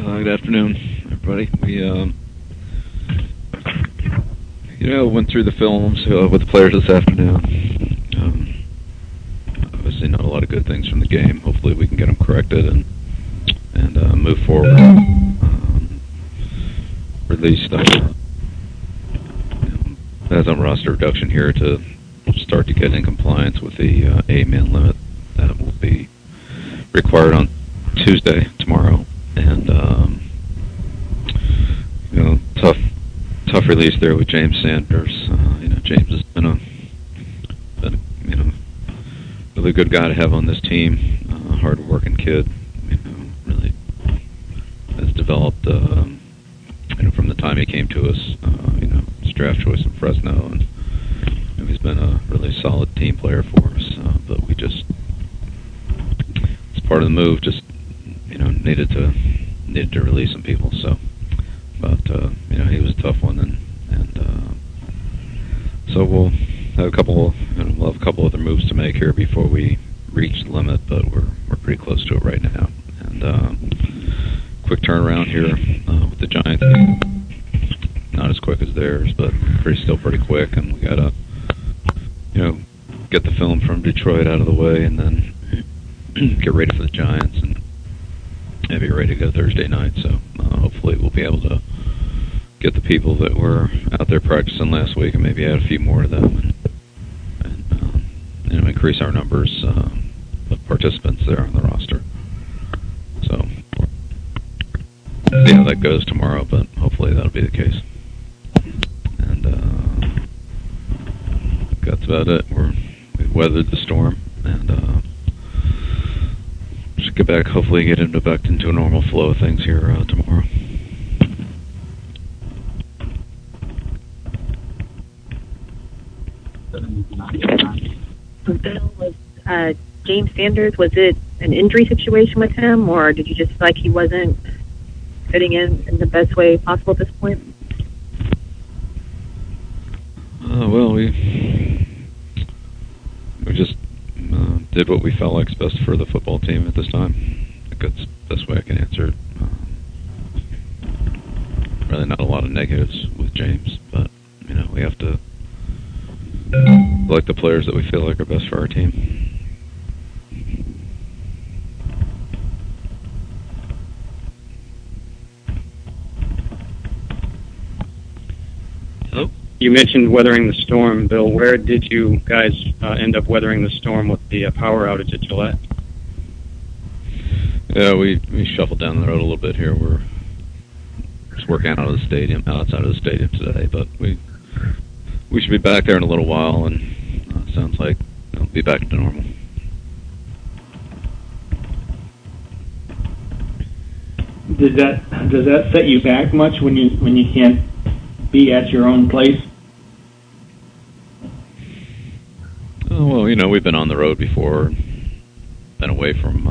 Good afternoon, everybody. We, went through the films with the players this afternoon. Obviously, not a lot of good things from the game. Hopefully, we can get them corrected and move forward. Released as a roster reduction here to start to get in compliance with the 8-man limit that will be required on Tuesday, tomorrow, and tough release there with James Sanders. James has been a really good guy to have on this team. Hard-working kid, really has developed. From the time he came to us, his draft choice in Fresno, and he's been a really solid team player for us. But we just, as part of the move, just needed to release some people. So, but he was a tough one, and so we'll have a couple other moves to make here before we reach the limit. But we're pretty close to it right now, and quick turnaround here with the Giants. Not as quick as theirs, but still pretty quick. And we gotta, get the film from Detroit out of the way, and then get ready for the Giants, and be ready to go Thursday night. So hopefully we'll be able to get the people that were out there practicing last week, and maybe add a few more to them, and increase our numbers of participants there on the roster. So see how that goes tomorrow, but hopefully that'll be the case. And that's about it. We've weathered the storm, and should get back. Hopefully, get back into a normal flow of things here tomorrow. Bill, was James Sanders, was it an injury situation with him, or did you just feel like he wasn't fitting in the best way possible at this point? Well, we just did what we felt like's best for the football team at this time. I think that's the best way I can answer it. Really not a lot of negatives with James, but, we have to select the players that we feel like are best for our team. Hello? You mentioned weathering the storm, Bill. Where did you guys end up weathering the storm with the power outage at Gillette? Yeah, we shuffled down the road a little bit here. We're just working outside of the stadium today, but we should be back there in a little while, and sounds like it'll be back to normal. Does that set you back much when you can't be at your own place? Oh, well, we've been on the road before, been away from,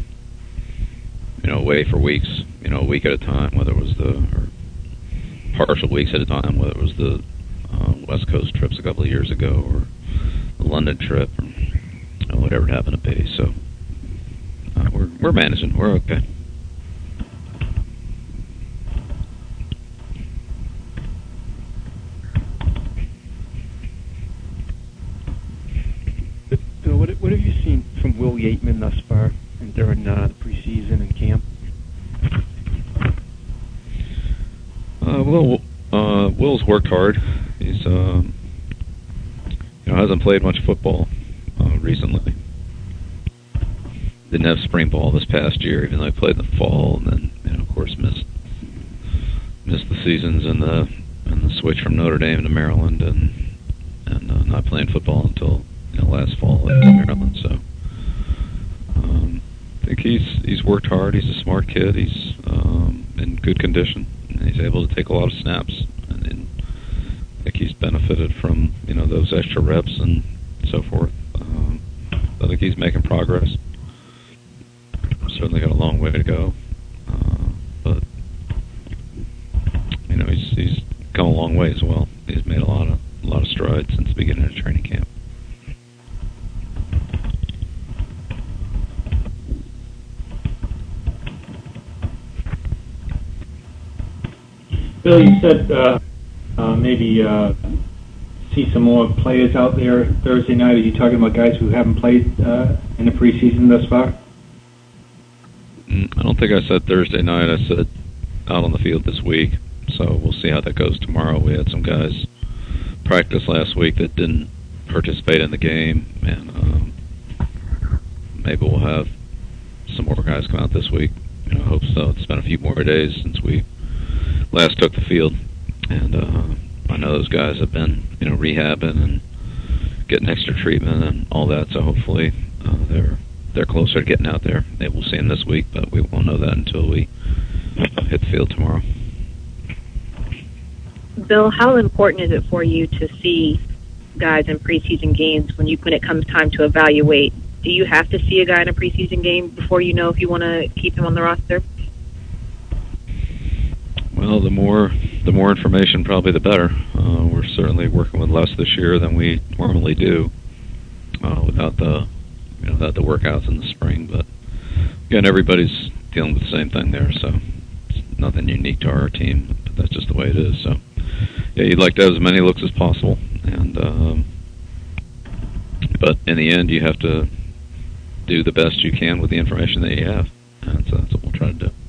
away for weeks, a week at a time, whether it was or partial weeks at a time, whether it was the West Coast trips a couple of years ago, or the London trip, or whatever it happened to be. So we're managing. We're okay. Bill, what have you seen from Will Yateman thus far and during the preseason and camp? Will's worked hard. He's hasn't played much football recently. Didn't have spring ball this past year, even though he played in the fall, and then of course missed the seasons and the switch from Notre Dame to Maryland, and not playing football until last fall at Maryland. So I think he's worked hard. He's a smart kid. He's in good condition. He's able to take a lot of snaps, and I think he's benefited from those extra reps and so forth. I think he's making progress. Certainly got a long way to go, but he's come a long way as well. He's made a lot of strides since the beginning of training camp. Bill, you said maybe see some more players out there Thursday night. Are you talking about guys who haven't played in the preseason thus far? I don't think I said Thursday night. I said out on the field this week. So we'll see how that goes tomorrow. We had some guys practice last week that didn't participate in the game, and maybe we'll have some more guys come out this week. I hope so. It's been a few more days since we last took the field, and I know those guys have been, rehabbing and getting extra treatment and all that. So hopefully they're closer to getting out there. Maybe we'll see them this week, but we won't know that until we hit the field tomorrow. Bill, how important is it for you to see guys in preseason games when it comes time to evaluate? Do you have to see a guy in a preseason game before you know if you want to keep him on the roster? Well, the more information, probably the better. We're certainly working with less this year than we normally do, without the workouts in the spring. But again, everybody's dealing with the same thing there, so it's nothing unique to our team. But that's just the way it is. So, yeah, you'd like to have as many looks as possible, and but in the end, you have to do the best you can with the information that you have, and so that's what we'll try to do.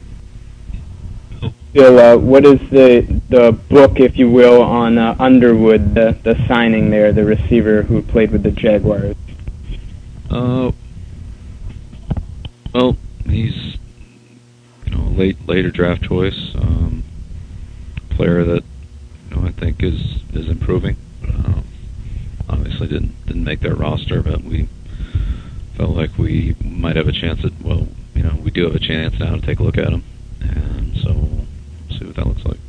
Bill, what is the book, if you will, on Underwood, the signing there, the receiver who played with the Jaguars? Well, he's a later draft choice, player that I think is improving. Obviously didn't make their roster, but we felt like we might have a chance at. Well, we do have a chance now to take a look at him, and so we'll see what that looks like.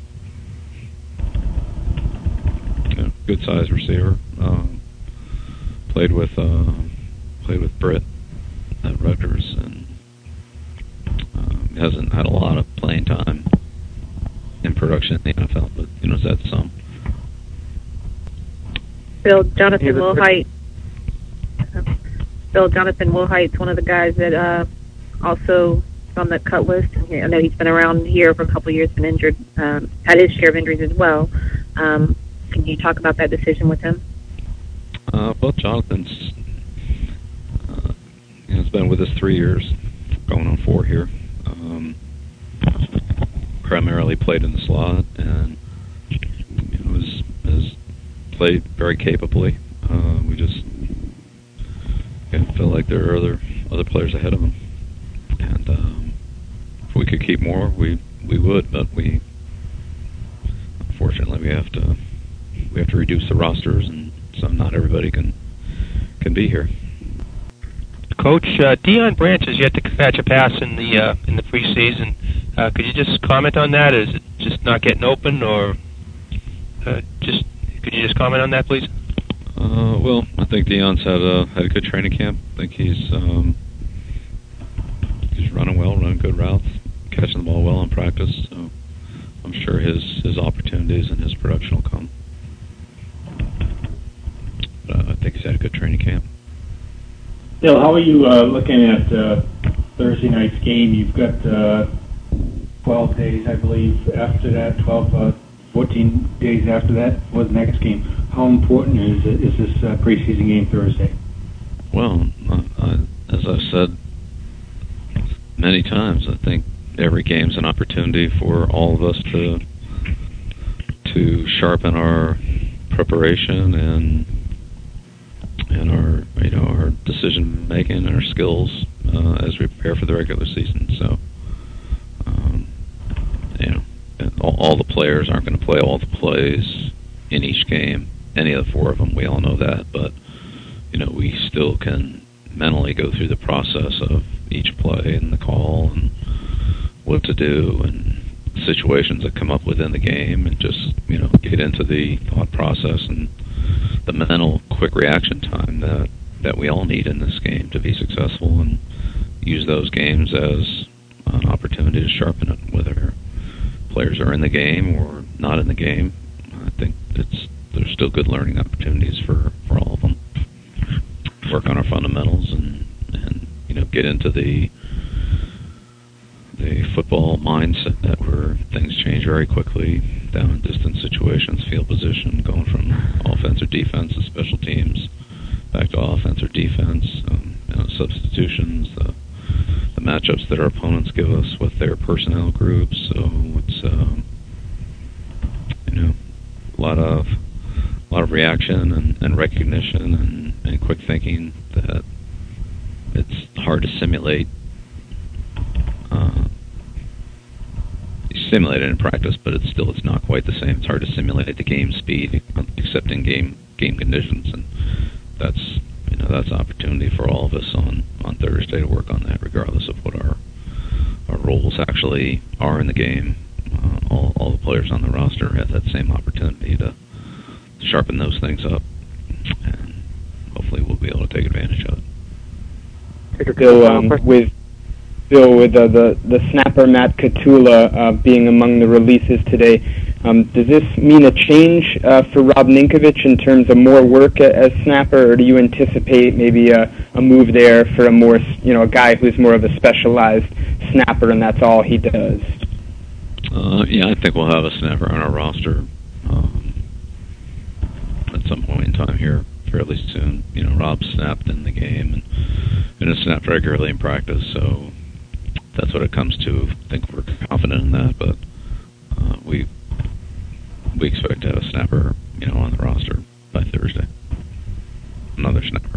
Good sized receiver. Played with Britt at Rutgers, and hasn't had a lot of playing time in production in the NFL, but has had some. Bill, Jonathan Wilhite's one of the guys that also on the cut list. I know he's been around here for a couple of years, been injured, had his share of injuries as well. Can you talk about that decision with him? Well, Jonathan's has been with us 3 years, going on 4 here. Primarily played in the slot, and has played very capably. We just feel like there are other players ahead of him, and if we could keep more, we would, but unfortunately we have to reduce the rosters, and so not everybody can be here. Coach, Deion Branch has yet to catch a pass in the preseason. Could you just comment on that? Is it just not getting open, or could you just comment on that, please? Well, I think Deion's had a good training camp. I think he's running well, running good routes, catching the ball well in practice. So I'm sure his opportunities and his production will come. But I think he's had a good training camp. Bill, how are you looking at Thursday night's game? You've got 12 days, I believe, after that, 14 days after that for the next game. How important is this preseason game Thursday? Well, as I've said many times, I think every game's an opportunity for all of us to sharpen our preparation and our decision making and our skills as we prepare for the regular season. So, all the players aren't going to play all the plays in each game. Any of the 4 of them, we all know that. But we still can mentally go through the process of each play and the call and what to do and situations that come up within the game, and just get into the thought process and the mental quick reaction time that we all need in this game to be successful, and use those games as an opportunity to sharpen it, whether players are in the game or not in the game. I think there's still good learning opportunities for all of them. Work on our fundamentals and get into the football mindset where things change very quickly, down and distance situations, field position, going from offense or defense to special teams, back to offense or defense, substitutions, the matchups that our opponents give us with their personnel groups. So it's a lot of reaction and recognition and quick thinking that it's hard to simulate. You simulate it in practice, but it's not quite the same. It's hard to simulate the game speed, except in game conditions, and that's opportunity for all of us on Thursday to work on that, regardless of what our roles actually are in the game. All the players on the roster have that same opportunity to sharpen those things up, and hopefully we'll be able to take advantage of it. Bill, with the snapper Matt Katula being among the releases today, does this mean a change for Rob Ninkovich in terms of more work as snapper, or do you anticipate maybe a move there for a guy who's more of a specialized snapper and that's all he does? Yeah, I think we'll have a snapper on our roster at some point in time here, fairly soon. Rob snapped in the game and has snapped regularly in practice, so that's what it comes to. I think we're confident in that, but we expect to have a snapper, on the roster by Thursday. Another snapper.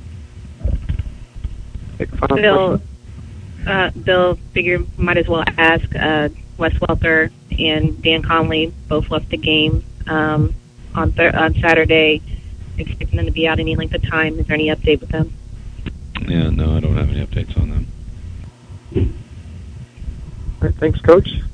Bill, figure might as well ask. Wes Welker and Dan Conley both left the game on Saturday. Expecting them to be out any length of time. Is there any update with them? Yeah, no, I don't have any updates on them. All right, thanks, Coach.